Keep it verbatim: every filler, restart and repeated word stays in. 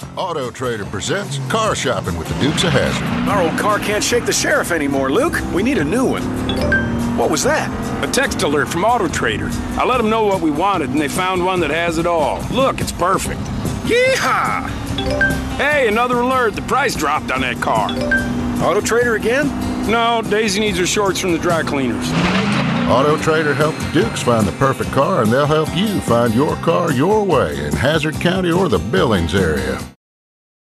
Auto Trader presents Car Shopping with the Dukes of Hazzard. Our old car can't shake the sheriff anymore, Luke. We need a new one. What was that? A text alert from Auto Trader. I let them know what we wanted, and they found one that has it all. Look, it's perfect. Yeehaw! Hey, another alert. The price dropped on that car. Auto Trader again? No, Daisy needs her shorts from the dry cleaners. Auto Trader helped the Dukes find the perfect car, and they'll help you find your car your way in Hazzard County or the Billings area.